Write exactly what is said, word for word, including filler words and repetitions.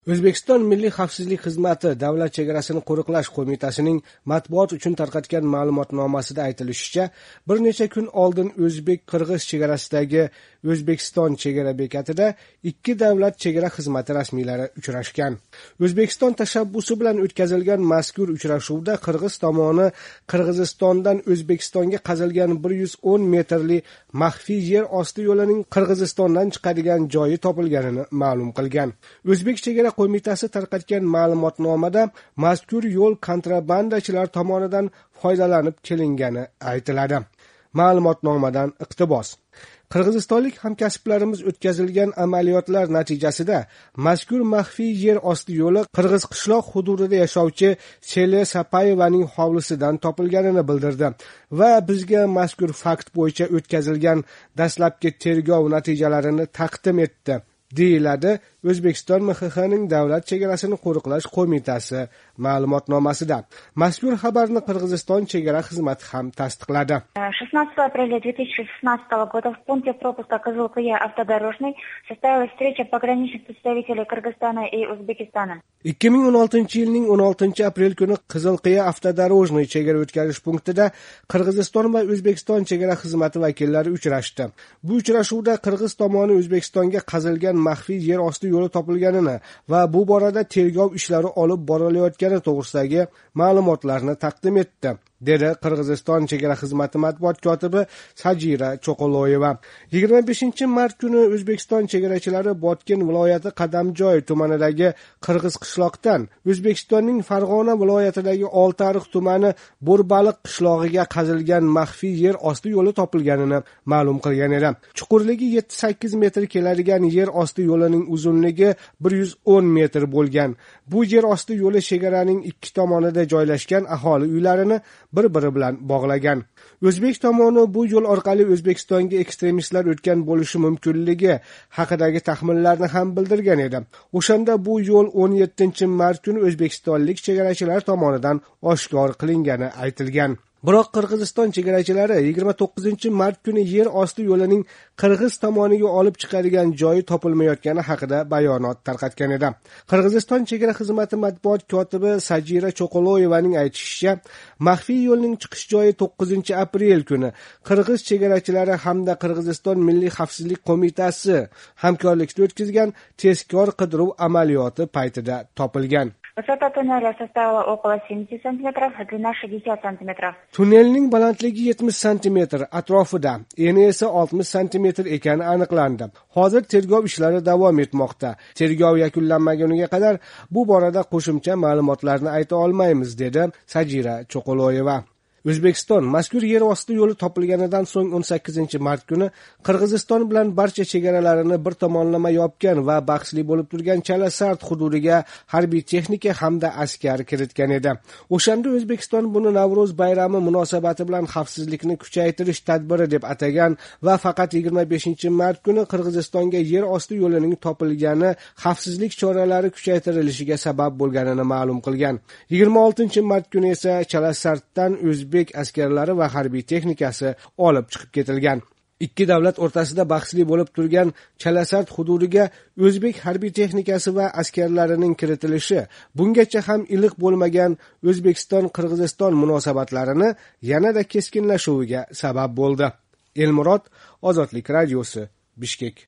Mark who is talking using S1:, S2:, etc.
S1: O'zbekiston Milliy xavfsizlik xizmati Davlat chegarasini qo'riqlash qo'mitasining matbuot uchun tarqatgan ma'lumotnomasida aytilishicha, bir necha kun oldin O'zbek-Qirg'iz chegarasidagi O'zbekiston chegara bekatida ikki davlat chegara xizmati rasmiylari uchrashgan. O'zbekiston tashabbusi bilan o'tkazilgan mazkur uchrashuvda Qirg'iz tomoni Qirg'izistondan O'zbekistonga qazilgan bir yuz o'n metrli maxfiy yer osti yo'lining Qirg'izistondan chiqadigan joyi topilganini ma'lum qilgan. O'zbek chegara qo'mitasi tarqatgan ma'lumotnomada mazkur yo'l kontrabandachilar tomonidan foydalanib kelingani aytiladi. Ma'lumotnomadan iqtibos: Qirg'izistonlik hamkasblarimiz o'tkazilgan amaliyotlar natijasida mazkur maxfiy yer osti yo'li Qirg'iz qishloq hududida yashovchi Sele Sapayevaning hovlisidan topilganini bildirdi va bizga mazkur fakt bo'yicha o'tkazilgan dastlabki tergov natijalarini taqdim etdi, deyiladi O'zbekiston M X X'ning Davlat chegarasini qo'riqlash qo'mitasi ma'lumotnomasida. Mazkur xabarni Qirg'iziston chegara xizmati ham tasdiqladi.
S2: шестнадцатого апреля две тысячи шестнадцатого года в пункте пропуска Кызылкыя автодорожный состоялась встреча пограничных представителей Кыргызстана и Узбекистана.
S1: ikki ming o'n oltinchi yilning o'n oltinchi aprel kuni Qizilqiya avtodorojniy chegara o'tkazish punktida Qirg'iziston va O'zbekiston chegara xizmati vakillari uchrashdi. Bu uchrashuvda Qirg'iz tomoni O'zbekistonga qazilgan maxfiy yer osti yo'li topilganini va bu borada tergov ishlari olib borilayotgani to'g'risidagi ma'lumotlarni taqdim etdi, dedi Qirg'iziston chegara xizmati matbuot kotibi Sajira Cho'qoloyeva. yigirma beshinchi mart kuni O'zbekiston chegarachilari Botken viloyati Qadamjoy tumanidagi Qirg'iz qishloqdan O'zbekistonning Farg'ona viloyatidagi Oltiariq tumani Bo'rbaliq qishlog'iga qazilgan maxfiy yer osti yo'li topilganini ma'lum qilgan edi. Chuqurligi yetti sakkiz metr keladigan yer osti yo'lining uzunligi bir yuz o'n metr bo'lgan. Bu yer osti yo'li chegaraning ikki tomonida joylashgan aholi uylarini bir-biri bilan bog'lagan. O'zbek tomoni bu yo'l orqali O'zbekistonga ekstremistlar o'tgan bo'lishi mumkinligi haqidagi taxminlarni ham bildirgan edi. O'shanda bu yo'l o'n yettinchi mart kuni o'zbekistonlik chegarachilar tomonidan oshkor qilingani aytilgan. Biroq Qirg'iziston chegarachilari yigirma to'qqizinchi mart kuni yer osti yo'lining Qirg'iz tomoniga olib chiqadigan joyi topilmayotgani haqida bayonot tarqatgan edi. Qirg'iziston chegara xizmati matbuot kotibi Sajira Cho'qoloyevaning aytishicha, maxfiy yo'lning chiqish joyi to'qqizinchi aprel kuni Qirg'iz chegarachilari hamda Qirg'iziston Milliy xavfsizlik qo'mitasi hamkorlikda o'tkazgan tezkor qidiruv amaliyoti paytida topilgan.
S2: Высота туннеля составила около семьдесят сантиметров, длина шестьдесят сантиметров.
S1: Tunnelning balandligi yetmish santimetr, atrofida eni esa oltmish santimetr ekani aniqlandi. Hozir tergov ishlari davom etmoqda. Tergov yakunlanmaguniga qadar bu borada qo'shimcha ma'lumotlarni ayta olmaymiz, dedi Sajira Cho'qoloyeva. O'zbekiston mazkur yer osti yo'li topilganidan so'ng o'n sakkizinchi mart kuni Qirg'iziston bilan barcha chegaralarini bir tomonlama yopgan va bahsli bo'lib turgan Chalasart hududiga harbiy texnika hamda askar kiritgan edi. O'shanda O'zbekiston buni Navro'z bayrami munosabati bilan xavfsizlikni kuchaytirish tadbiri deb atagan va faqat yigirma beshinchi mart kuni Qirg'izistonga yer osti yo'lining topilgani xavfsizlik choralari kuchaytirilishiga sabab bo'lganini ma'lum qilgan. yigirma oltinchi mart kuni esa Chalasartdan O'zbek O'zbek askarlari va harbiy texnikasi olib chiqib ketilgan. Ikki davlat o'rtasida bahsli bo'lib turgan Chalasart hududiga O'zbek harbiy texnikasi va askarlarining kiritilishi bungacha ham iliq bo'lmagan O'zbekiston-Qirg'iziston munosabatlarini yanada keskinlashuviga sabab bo'ldi. Elmurod, Ozodlik radiosi, Bishkek.